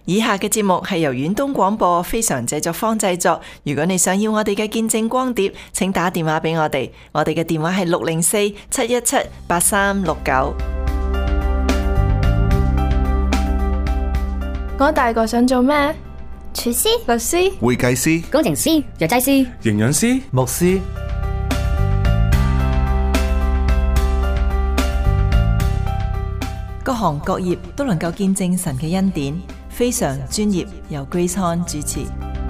以下嘅節目係由遠東廣播非常製作坊製作。如果你想要我哋嘅見證光碟，請打電話俾我哋。我哋嘅電話係604-717-8369。 我大個想做咩？ 廚師、 律師、 會計師、 工程師、藥劑師、 營養師、 牧師。 各行各業都能夠見證神嘅恩典，非常專業，由 Grace Han 主持。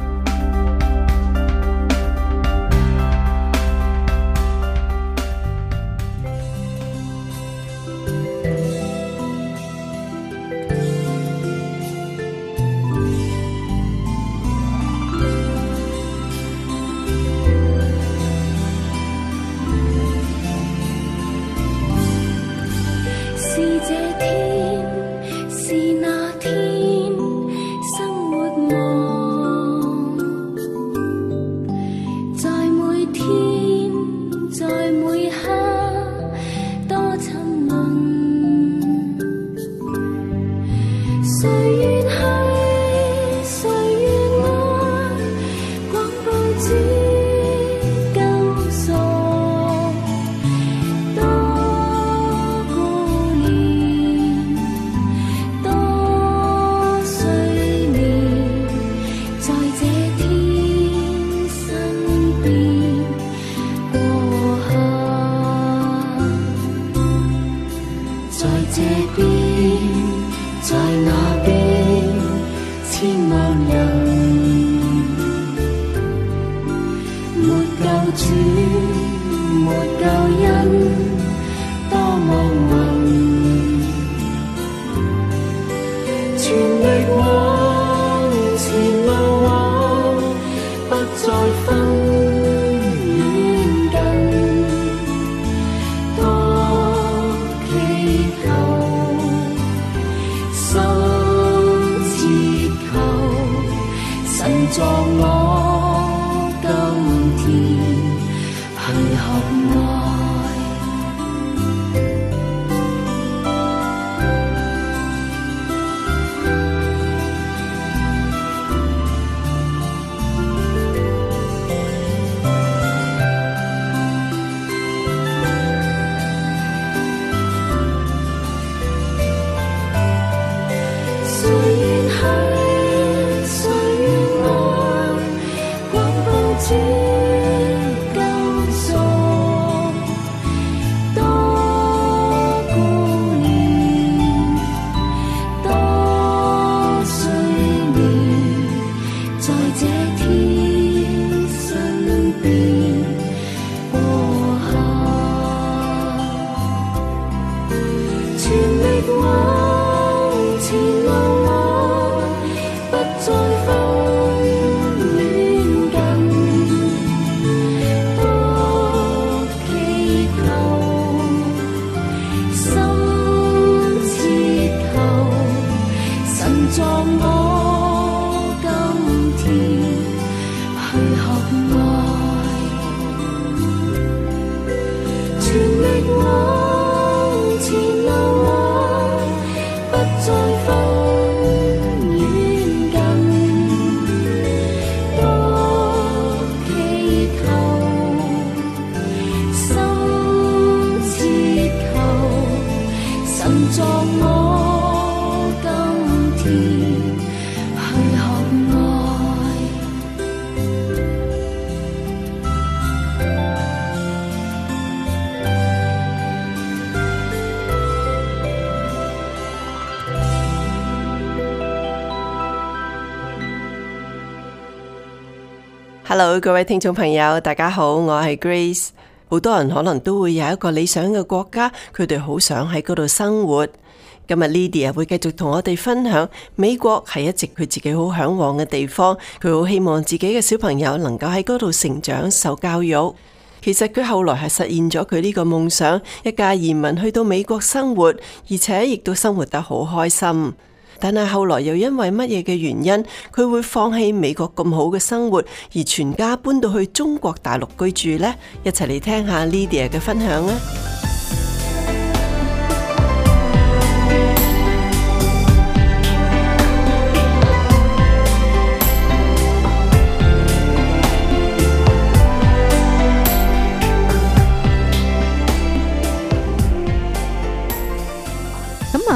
Hello， 各位聽眾朋友，大家好，我係 Grace。好多人可能都會有一個理想嘅國家，佢哋好想喺嗰度生活。今日 Lydia 會繼續同我哋分享，美國係一直佢自己好向往嘅地方，佢好希望自己嘅小朋友能夠喺嗰度成長受教育。其實佢後來係實現咗佢呢個夢想，一家移民去到美國生活，而且亦都生活得好開心。但係後來又因為乜嘢嘅原因，佢會放棄美國咁好嘅生活，而全家搬到去中國大陸居住呢？一齊嚟聽下 Lydia 嘅分享啊！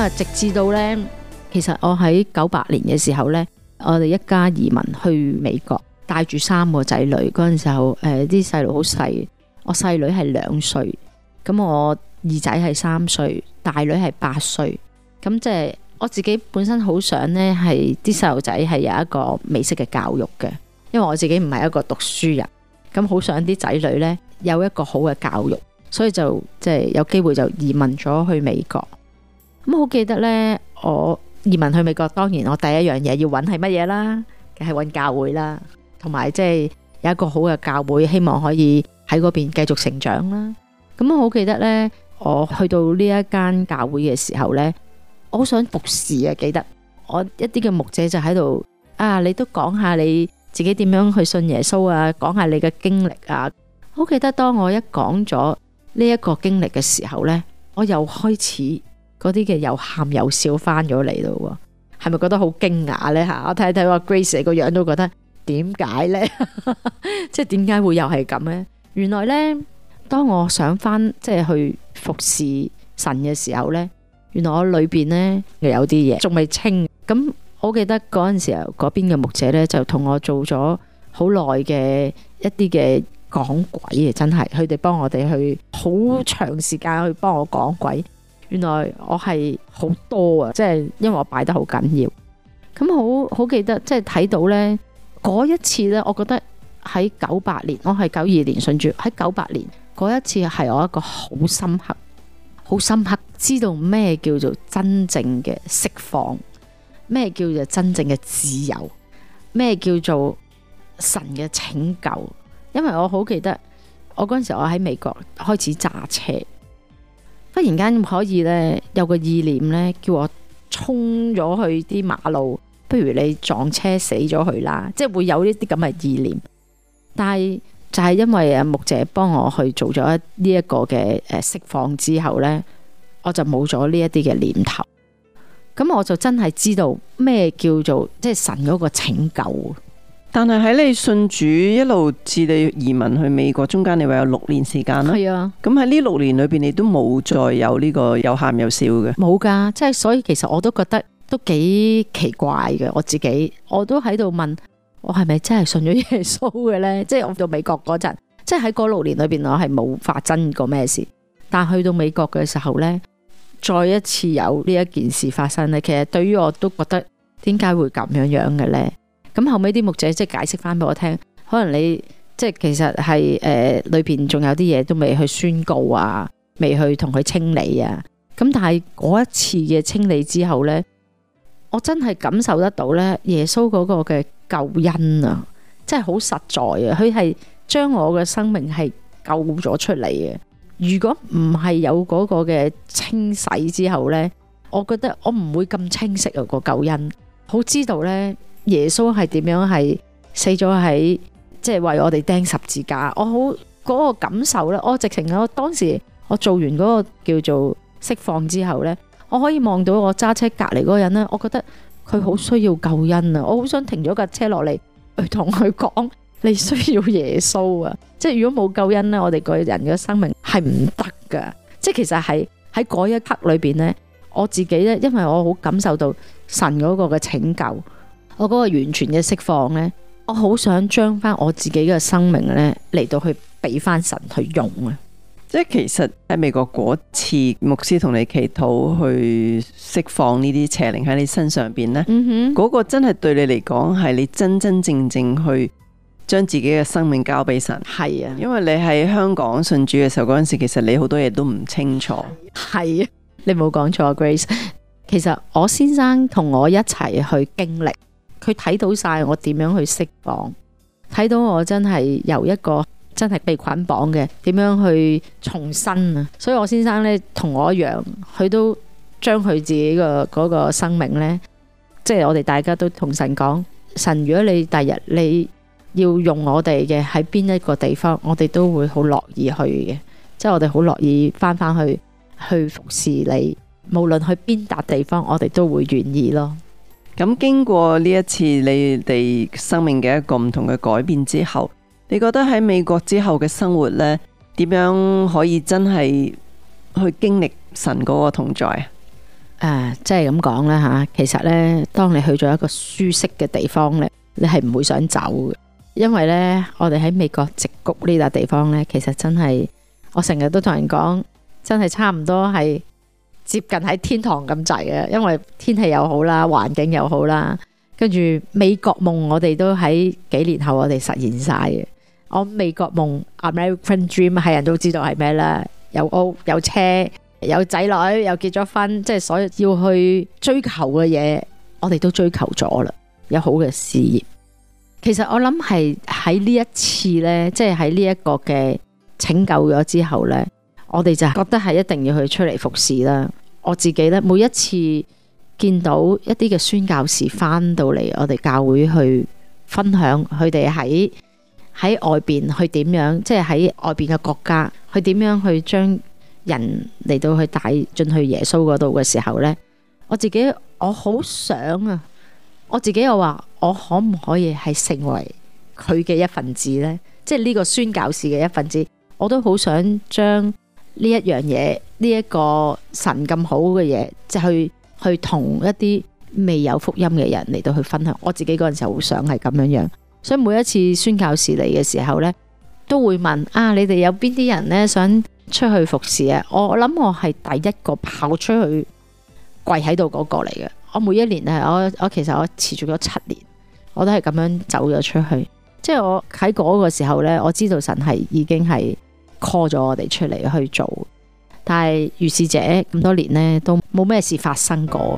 啊，直至到呢，其實我喺98年嘅時候呢，我哋一家移民去美國，帶住3個仔女。嗰陣時候，啲細路好細，我細女係2歲，咁我二仔係3歲，大女係8歲。咁即係我自己本身好想呢，係啲細路仔係有一個美式嘅教育嘅，因為我自己唔係一個讀書人，咁好想啲仔女呢有一個好嘅教育，所以就即係有機會就移民咗去美國。咁好記得呢，我移民去美國，當然我第一樣嘢要揾係乜嘢啦，梗係揾教會啦，同埋即係有一個好嘅教會，希望可以喺嗰邊繼續成長啦。咁我好記得呢，我去到呢一間教會嘅時候呢，我好想服侍啊！記得我一啲嘅牧者就喺度啊，你都講下你自己點樣去信耶穌啊，講下你嘅經歷啊。好記得當我一講咗呢一個經歷嘅時候呢，我又開始嗰啲嘅又喊又笑翻咗嚟咯。係咪覺得好驚訝呢？吓，我睇睇話 Grace 個樣都覺得點解呢？即係點解會又係咁呢？原來呢，當我想翻即係去服侍神嘅時候呢，原來我裏邊呢又有啲嘢仲未清。咁我記得嗰陣時候，嗰邊嘅牧者呢就同我做咗好耐嘅一啲嘅講鬼啊，真係佢哋幫我哋去好長時間去幫我講鬼。原來我係好多啊，即係因為我擺得好緊要。咁好記得，即係睇到呢嗰一次呢，我覺得喺98年，我係92年信主，喺98年嗰一次係我一個好深刻知道咩叫做真正嘅釋放，咩叫做真正嘅自由，咩叫做神嘅拯救。因為我好記得我嗰陣時我喺美國開始揸車，忽然間可以呢，有個意念呢，叫我衝咗去啲馬路，不如你撞車死咗佢啦，即係會有呢啲咁嘅意念。但係就係因為牧者幫我去做咗呢一個嘅釋放之後呢，我就冇咗呢一啲嘅念頭。咁我就真係知道咩叫做即係神嗰個拯救。 但係喺你信主一路至你移民去美國中間，你話有6年時間啦。 係啊。 咁喺呢6年裏邊，你都冇再有呢個有喊有笑嘅？ 冇噶，即係所以其實我都覺得都幾奇怪嘅。我自己我都喺度問，我係咪真係信咗耶穌嘅呢？即係我到美國嗰陣，即係喺嗰6年裏邊，我係冇發生過咩事。但去到美國嘅時候呢，再一次有呢一件事發生呢，其實對於我都覺得點解會咁樣嘅呢？咁後尾啲牧者即係解釋翻俾我聽，可能你即係其實係裏邊仲有啲嘢都未去宣告啊，未去同佢清理啊。咁但係嗰一次嘅清理之後呢，我真係感受得到呢耶穌嗰個嘅救恩啊，真係好實在啊！佢係將我嘅生命係救咗出嚟嘅。如果唔係有嗰個嘅清洗之後呢，我覺得我唔會咁清晰啊個救恩。好知道呢。耶穌係點樣係死咗喺即係為我哋釘十字架，我好嗰個感受呢，我直情我當時我做完嗰個叫做釋放之後呢，我可以望到我揸車隔籬嗰個人呢，我覺得佢好需要救恩啊！我好想停咗架車落嚟去同佢講，你需要耶穌啊！即係如果冇救恩呢，我哋個人嘅生命係唔得噶。即係其實係喺嗰一刻裏邊呢，我自己呢，因為我好感受到神嗰個嘅拯救。我嗰個完全嘅釋放呢，我好想將翻我自己嘅生命呢嚟到去俾翻神去用啊！ 即係其實喺美國嗰次牧師同你祈禱去釋放呢啲邪靈喺你身上邊呢，嗰個真係對你嚟講係你真真正正去將自己嘅生命交俾神。 係啊， 因為你喺香港信主嘅時候嗰陣時，其實你好多嘢都唔清楚。 係啊，你冇講錯 Grace。其實我先生同我一齊去經歷。佢睇到晒我點樣去釋放，睇到我真係由一個真係被捆綁嘅，點樣去重生啊！所以我先生呢，同我一樣，佢都將佢自己嘅嗰個生命呢，即係我哋大家都同神講，神如果你第日你要用我哋嘅喺邊一個地方，我哋都會好樂意去嘅，即係我哋好樂意翻去服侍你，無論去邊笪地方，我哋都會願意咯。 咁經過呢一次你哋生命嘅一個唔同嘅改變之後，你覺得喺美國之後嘅生活呢，點樣可以真係去經歷神嗰個同在啊？ 即係咁講啦吓，其實呢，當你去咗一個舒適嘅地方呢，你係唔會想走嘅，因為呢，我哋喺美國矽谷呢笪地方呢，其實真係我成日都同人講，真係差唔多係接近喺天堂咁滯嘅，因為天氣又好啦，環境又好啦，跟住美國夢我哋都喺幾年後我哋實現晒嘅。我美國夢 American Dream 係人都知道係咩啦，有屋有車有仔女又結咗婚，即係所有要去追求嘅嘢，我哋都追求咗啦，有好嘅事業。其實我諗係喺呢一次呢，即係喺呢一個嘅拯救咗之後呢，我哋就覺得係一定要去出嚟服侍啦。我自己呢，每一次見到一啲嘅宣教士翻到嚟我哋教會去分享佢哋喺外邊去點樣，即係喺外邊嘅國家去點樣去將人嚟到去帶進去耶穌嗰度嘅時候呢，我好想啊，我自己又話我可唔可以係成為佢嘅一份子呢？即係呢個宣教士嘅一份子，我都好想將呢一樣嘢，呢一個神咁好嘅嘢，即係去同一啲未有福音嘅人嚟到去分享。我自己嗰陣時候好想係咁樣樣，所以每一次宣教士嚟嘅時候呢，都會問你哋有邊啲人呢想出去服侍啊？我諗我係第一個跑出去跪喺度嗰個嚟嘅。我每一年我其實我持續咗7年，我都係咁樣走咗出去。即係我喺嗰個時候呢，我知道神係已經係 call 咗我哋出嚟去做，但係如是者咁多年呢，都冇咩事發生過。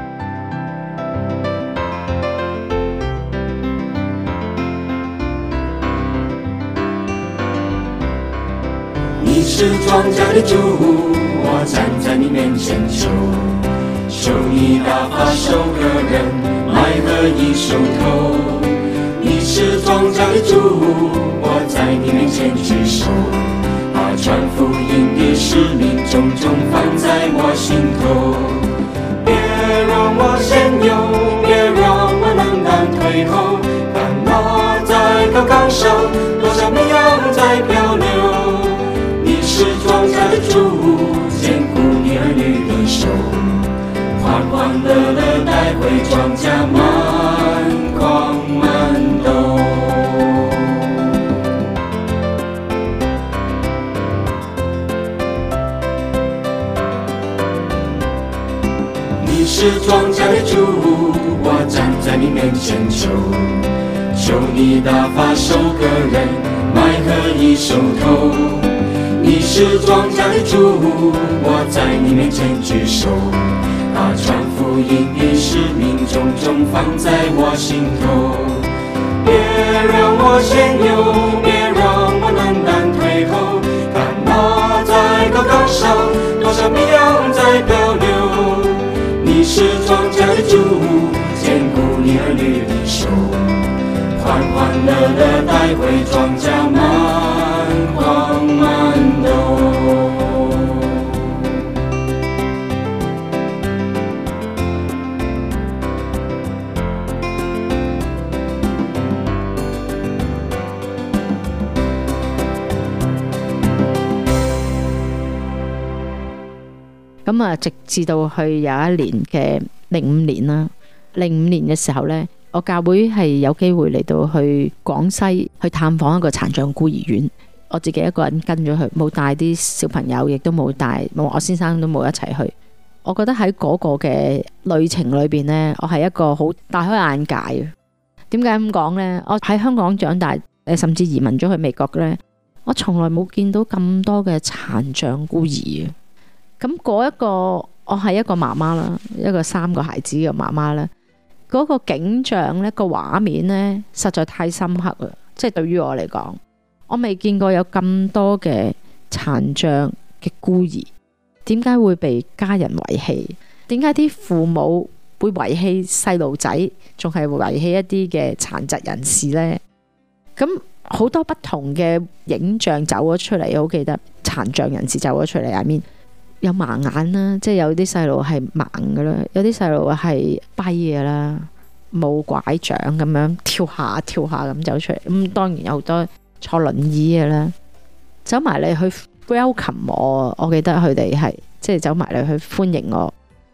你是莊稼的主，我站在你面前求你打發收割人，麥禾已熟透。你是莊稼的主，我在你面前舉手，把傳福音的使命重重放在我心頭。別讓我先有，別讓我能當退後，看我在高崗上，多少綿羊在漂流。你是莊稼的主，堅固你兒女的手，歡歡樂樂帶回莊稼滿筐滿兜。你是莊稼的主，我站在你面前求你打發收割人，麥禾已熟透。你是莊稼的主，我在你面前舉手，把傳福音的使命重重放在我心頭。別讓我先有，別讓我能當退後，看我在高崗上，多少綿羊在漂流。你是莊稼的主，堅固你兒女的手，歡歡樂樂帶回莊稼滿筐滿兜。 咁啊，直至到去有一年嘅05年啦，05年嘅時候呢，我教會係有機會嚟到去廣西去探訪一個殘障孤兒院，我自己一個人跟咗去，冇帶啲小朋友，亦都冇帶我先生都冇一齊去。我覺得喺嗰個嘅旅程裏邊呢，我係一個好大開眼界嘅。點解咁講呢？我喺香港長大，甚至移民咗去美國呢，我從來冇見到咁多嘅殘障孤兒。咁嗰一個，我係一個媽媽啦，一個3個孩子嘅媽媽啦。嗰個景象呢，個畫面呢，實在太深刻啦。即係對於我嚟講，我未見過有咁多嘅殘障嘅孤兒。點解會被家人遺棄？點解啲父母會遺棄細路仔，仲係遺棄一啲嘅殘疾人士呢？咁好多不同嘅影像走咗出嚟，好記得殘障人士走咗出嚟入面。有盲眼啦，即係有啲細路係盲噶啦，有啲細路係跛嘅啦，冇拐杖咁樣跳下跳下咁走出嚟。咁當然有好多坐輪椅嘅啦，走埋嚟去 welcome 我記得佢哋係即係走埋嚟去歡迎我。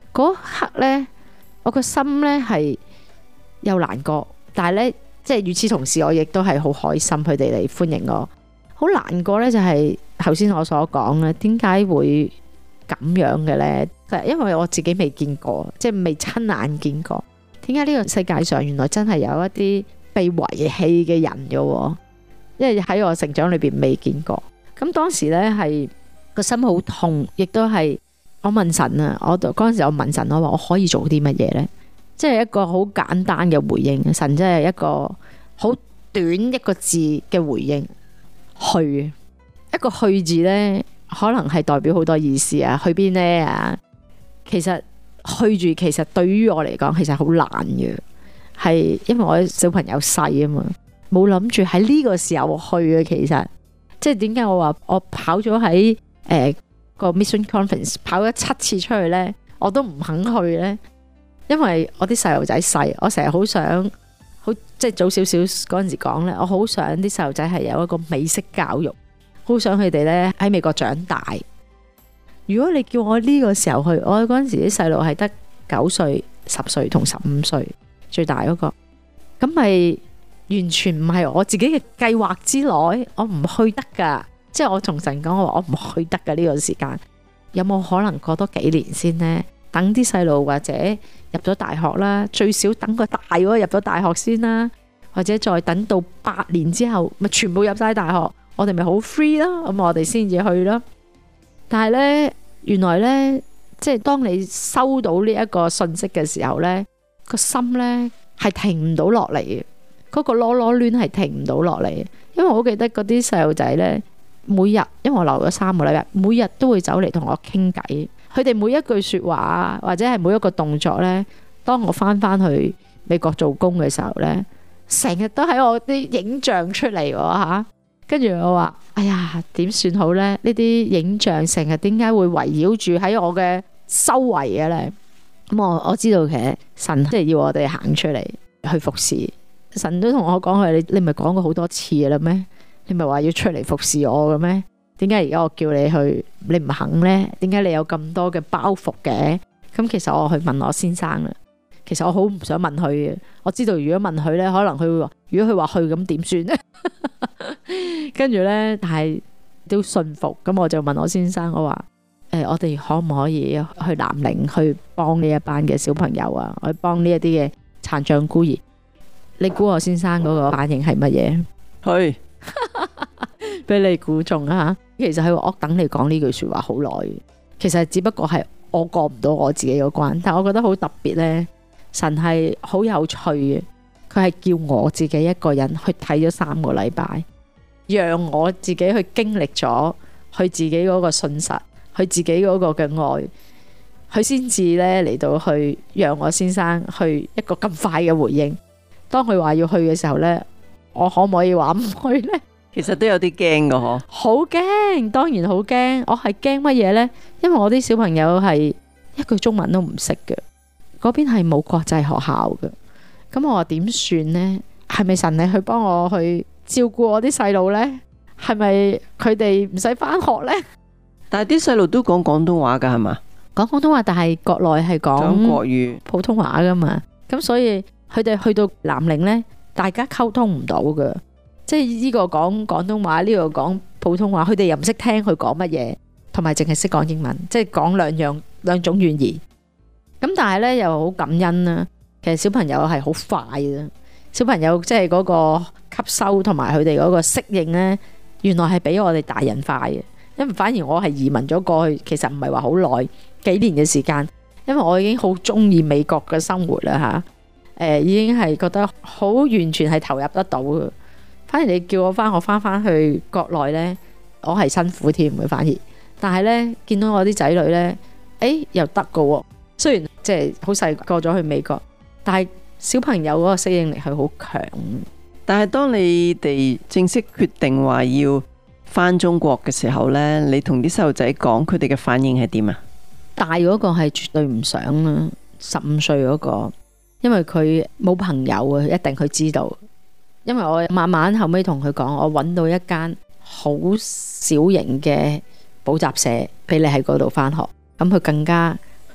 嗰刻呢，我個心呢係又難過，但係呢，即係與此同時，我亦都係好開心佢哋嚟歡迎我。好難過呢，就係頭先我所講咧，點解會咁樣嘅呢？就係因為我自己未見過，即係未親眼見過。點解呢個世界上原來真係有一啲被遺棄嘅人嘅？因為喺我成長裏邊未見過。咁當時呢，係個心好痛，亦都係我問神啊，嗰陣時我問神，我話我可以做啲乜嘢呢？即係一個好簡單嘅回應，神真係一個好短一個字嘅回應，去。一個去字呢，可能係代表好多意思啊。去邊呢啊？其實去住，其實對於我嚟講，其實好難嘅，係因為我小朋友細啊嘛，冇諗住喺呢個時候去啊。其實即係點解我話我跑咗喺個 Mission Conference 跑咗7次出去呢，我都唔肯去呢？因為我啲細路仔細，我成日好想好即係早少少嗰陣時講呢，我好想啲細路仔係有一個美式教育。好想佢哋咧喺美國長大。如果你叫我呢個時候去，我嗰陣時啲細路係得9歲、10歲同15歲，最大嗰個，咁咪完全唔係我自己嘅計劃之內，我唔去得噶。即係我同神講，我話我唔去得噶呢個時間。有冇可能過多幾年先呢？等啲細路或者入咗大學啦，最少等個大嗰個入咗大學先啦，或者再等到8年之後，咪全部入晒大學。我哋咪好 free 咯，咁我哋先至去咯。但係呢，原來呢，即係當你收到呢一個信息嘅時候呢，個心呢係停唔到落嚟嘅，嗰個囉囉攣係停唔到落嚟。因為我好記得嗰啲細路仔呢，每日因為我留咗3個禮拜，每日都會走嚟同我傾偈。佢哋每一句說話或者係每一個動作呢，當我翻去美國做工嘅時候呢，成日都喺我啲影像出嚟吓。跟住我話，哎呀，點算好呢？呢啲影像成日點解會圍繞住喺我嘅周圍嘅呢？咁我知道其實神即係要我哋行出嚟去服侍。神都同我講佢，你咪講過好多次啦咩？你咪話要出嚟服侍我嘅咩？點解而家我叫你去，你唔肯呢？點解你有咁多嘅包袱嘅？咁其實我去問我先生啦。其實我好唔想問佢嘅，我知道如果問佢呢，可能佢會話，如果佢話去咁點算呢？跟住呢，但係都信服，咁我就問我先生，我話我哋可唔可以去南寧去幫呢一班嘅小朋友啊，去幫呢一啲嘅殘障孤兒？你估我先生嗰個反應係乜嘢？ 去， 俾你估中啊！其實佢話我等你講呢句說話好耐，其實只不過係我過唔到我自己個關，但我覺得好特別呢。神係好有趣嘅，佢係叫我自己一個人去睇咗3個禮拜，讓我自己去經歷咗佢自己嗰個信實，佢自己嗰個嘅愛，佢先至呢嚟到去讓我先生去一個咁快嘅回應。當佢話要去嘅時候呢，我可唔可以話唔去呢？ 其實都有啲驚噶嗬， 好驚，當然好驚。我係驚乜嘢呢？因為我啲小朋友係一句中文都唔識嘅。嗰邊係冇國際學校嘅，咁我話點算呢？係咪神你去幫我去照顧我啲細路呢？係咪佢哋唔使返學呢？ 但係啲細路都講廣東話噶係嘛？ 講廣東話，但係國內係講國語普通話噶嘛？咁所以佢哋去到南寧呢，大家溝通唔到噶，即係呢個講廣東話，呢個講普通話，佢哋又唔識聽佢講乜嘢，同埋淨係識講英文，即係講兩種語言。咁但係咧又好感恩啦，其實小朋友係好快啦，小朋友即係嗰個吸收同埋佢哋嗰個適應咧，原來係比我哋大人快嘅。因為反而我係移民咗過去，其實唔係話好耐，幾年嘅時間，因為我已經好中意美國嘅生活啦吓，已經係覺得好完全係投入得到嘅。反而你叫我翻去國內咧，我係辛苦添嘅反而，但係咧見到我啲仔女咧，又得㗎喎。雖然即係好細過咗去美國，但係小朋友嗰個適應力係好強。 但係當你哋正式決定話要返中國嘅時候呢，你同啲細路仔講，佢哋嘅反應係點啊？ 大嗰個係絕對唔想啦，15歲嗰個，因為佢冇朋友啊，一定佢知道。因為我慢慢後尾同佢講，我揾到一間好小型嘅補習社俾你喺嗰度返學，咁佢更加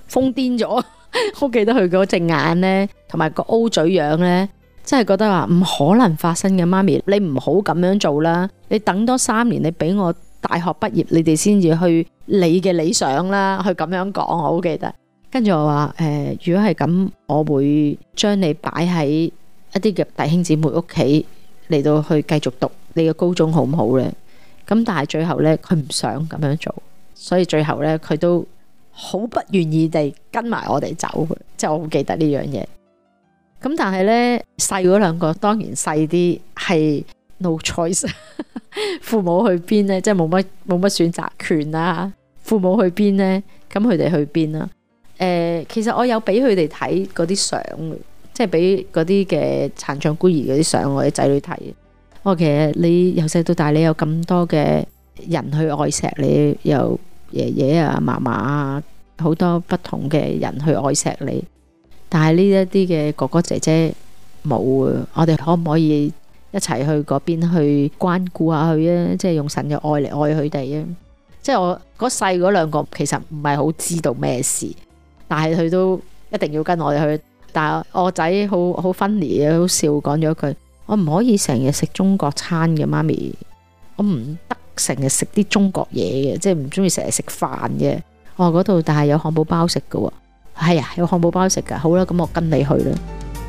瘋癲咗。我記得佢嗰隻眼呢，同埋個 O 嘴樣呢，真係覺得話唔可能發生嘅。媽咪，你唔好咁樣做啦，你等多3年，你俾我大學畢業，你哋先至去你嘅理想啦。佢咁樣講，我好記得。跟住我話如果係咁，我會將你擺喺一啲嘅弟兄姊妹屋企嚟到去繼續讀你嘅高中好唔好呢？咁但係最後呢，佢唔想咁樣做，所以最後呢，佢都好不願意地跟埋我哋走，即係我好記得呢樣嘢。咁但係呢，細嗰兩個當然細啲，係 no choice 父母去邊呢？即係冇乜選擇權啦。父母去邊呢？咁佢哋去邊啦？其實我有俾佢哋睇嗰啲相，即係俾嗰啲嘅殘障孤兒嗰啲相，我啲仔女睇。我其實你由細到大，你有咁多嘅人去愛錫你，有爺爺啊、嫲嫲啊，好多不同嘅人去愛錫你。但係呢一啲嘅哥哥姐姐冇啊，我哋可唔可以一齊去嗰邊去關顧下佢啊？即係用神嘅愛嚟愛佢哋啊！即係我嗰細嗰兩個其實唔係好知道咩事，但係佢都一定要跟我哋去。但係我仔好funny啊，好笑講咗句：我唔可以成日食中國餐嘅，媽咪，我唔得成日食啲中國嘢嘅，即係唔中意成日食飯嘅。我話嗰度但係有漢堡包食㗎喎。係啊，有漢堡包食㗎。好啦，咁我跟你去啦。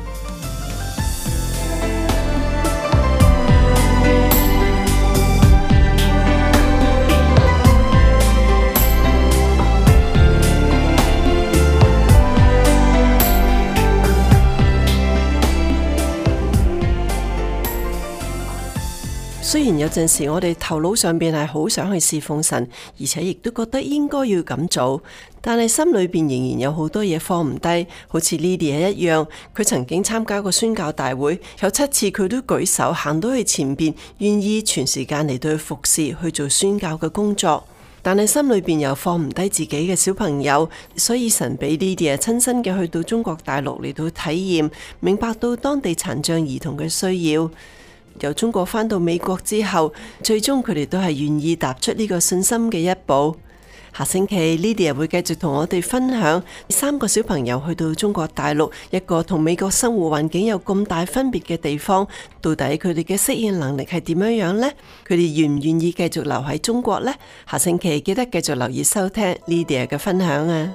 雖然有陣時我哋頭腦上邊係好想去侍奉神，而且亦都覺得應該要咁做，但係心裏邊仍然有好多嘢放唔低。好似Lydia一樣，佢曾經參加過宣教大會，有7次佢都舉手行到去前邊，願意全時間嚟到去服侍，去做宣教嘅工作。但係心裏邊又放唔低自己嘅小朋友，所以神俾Lydia親身嘅去到中國大陸嚟到體驗，明白到當地殘障兒童嘅需要。由中國返到美國之後，最終佢哋都係願意踏出呢個信心嘅一步。下星期Lydia會繼續同我哋分享3個小朋友去到中國大陸，一個同美國生活環境有咁大分別嘅地方，到底佢哋嘅適應能力係點樣樣呢？佢哋願唔願意繼續留喺中國呢？下星期記得繼續留意收聽Lydia嘅分享啊！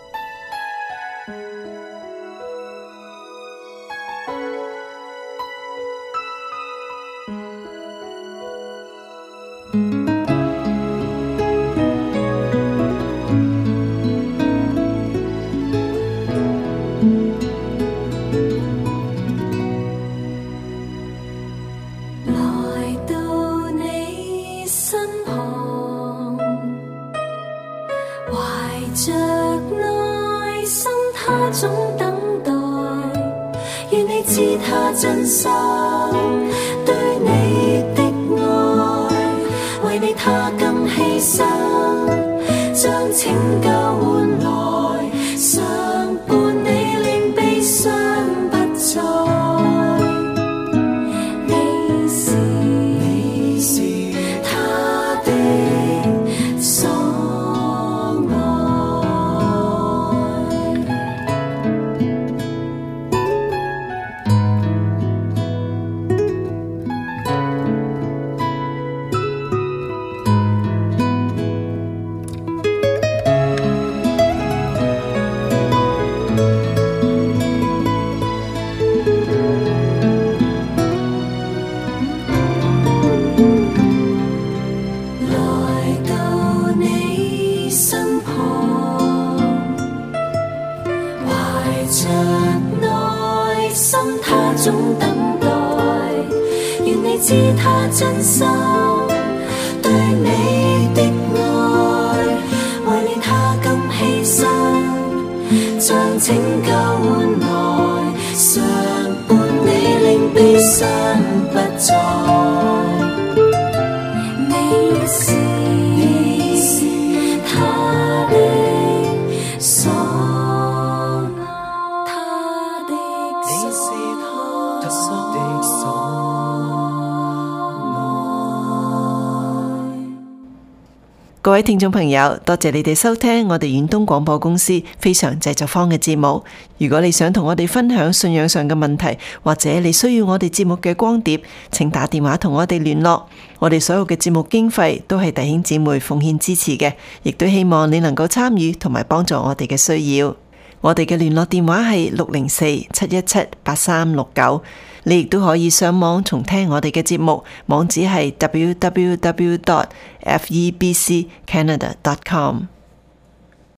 真心對你的愛，為你他甘犧牲，將拯救換來，常伴你令悲傷不再。你是他的所知他真心對你的愛，為你他甘犧牲，將拯救換來，常伴你令悲傷不再。你是他的所愛，他的所各位聽眾朋友，多謝你哋收聽我哋遠東廣播公司非常製作坊嘅節目。如果你想同我哋分享信仰上嘅問題，或者你需要我哋節目嘅光碟，請打電話同我哋聯絡。我哋所有嘅節目經費都係弟兄姊妹奉獻支持嘅，亦都希望你能夠參與同埋幫助我哋嘅需要。我哋嘅聯絡電話係604-717-8369。你亦都可以上網重聽我哋嘅節目，網址係www.febccanada.com。